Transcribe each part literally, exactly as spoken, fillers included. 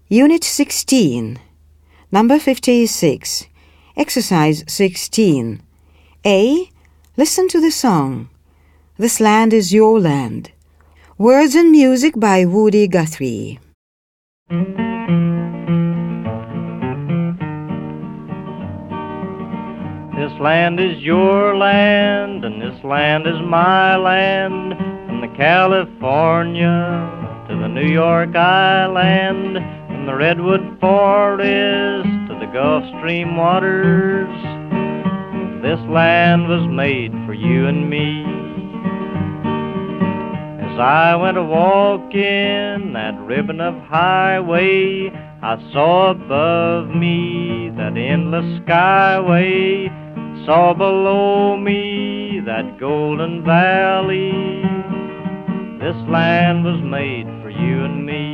Unit sixteen, number fifty-six, exercise sixteen. A. Listen to the song. This Land Is Your Land. Words and music by Woody Guthrie. This land is your land, and this land is my land, from the California to the New York Island, from the Redwood Forest to the Gulf Stream waters. This land was made for you and me. As I went a-walking that ribbon of highway, I saw above me that endless skyway, saw below me that golden valley. This land was made for you and me.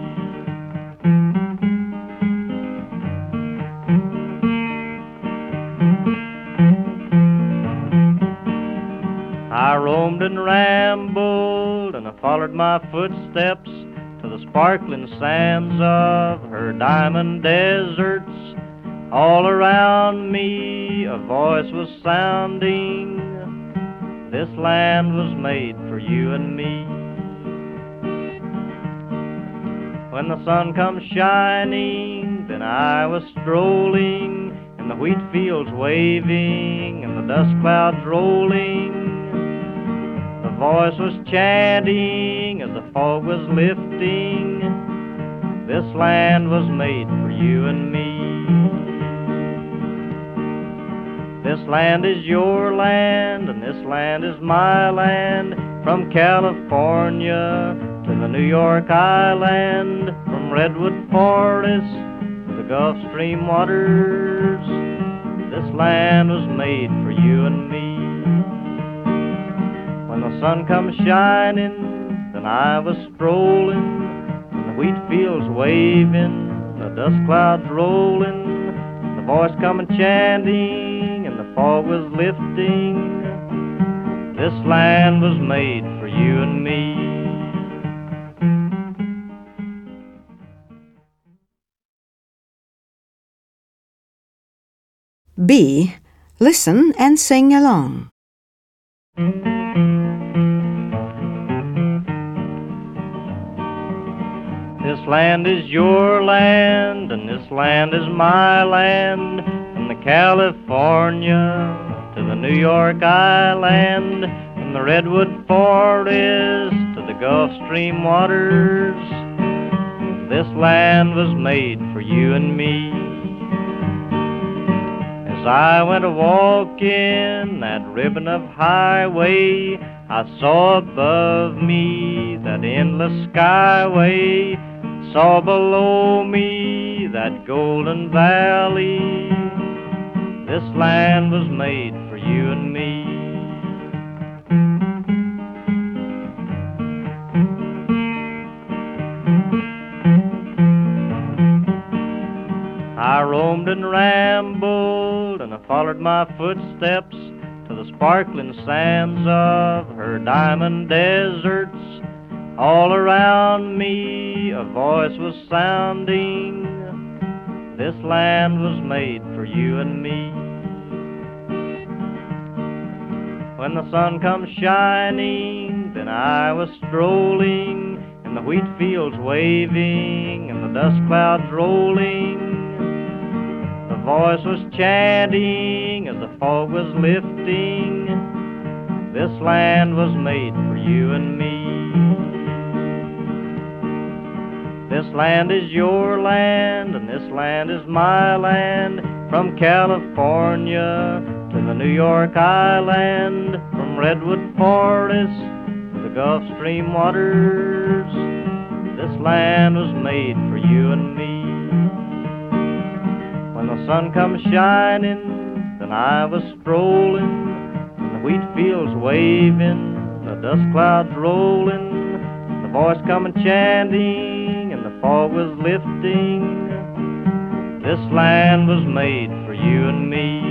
I roamed and rambled, and I followed my footsteps to the sparkling sands of her diamond deserts. All around me a voice was sounding, this land was made for you and me. When the sun comes shining, then I was strolling, and the wheat fields waving, and the dust clouds rolling. The voice was chanting as the fog was lifting, this land was made for you and me. This land is your land, and this land is my land, from California to the New York Island, from Redwood Forest to the Gulf Stream waters. This land was made for you and me. When the sun comes shining, then I was strolling, and the wheat fields waving, the dust clouds rolling, the voice coming chanting, and the fog was lifting. This land was made for you and me. B. Listen and sing along. This land is your land, and this land is my land, from the California to the New York Island, from the Redwood Forest to the Gulf Stream waters. This land was made for you and me. As I went a-walking that ribbon of highway, I saw above me that endless skyway, saw below me that golden valley. This land was made for you and me. I roamed and rambled, and I followed my footsteps to the sparkling sands of her diamond deserts. All around me a voice was sounding, this land was made for you and me. When the sun comes shining, then I was strolling, and the wheat fields waving, and the dust clouds rolling. The voice was chanting as the fog was lifting, this land was made for you and me. This land is your land, and this land is my land, from California to the New York Island, from Redwood Forest to the Gulf Stream waters. This land was made for you and me. When the sun comes shining, then I was strolling, and the wheat fields waving, the dust clouds rolling, the voice coming chanting, and the fog was lifting. This land was made for you and me.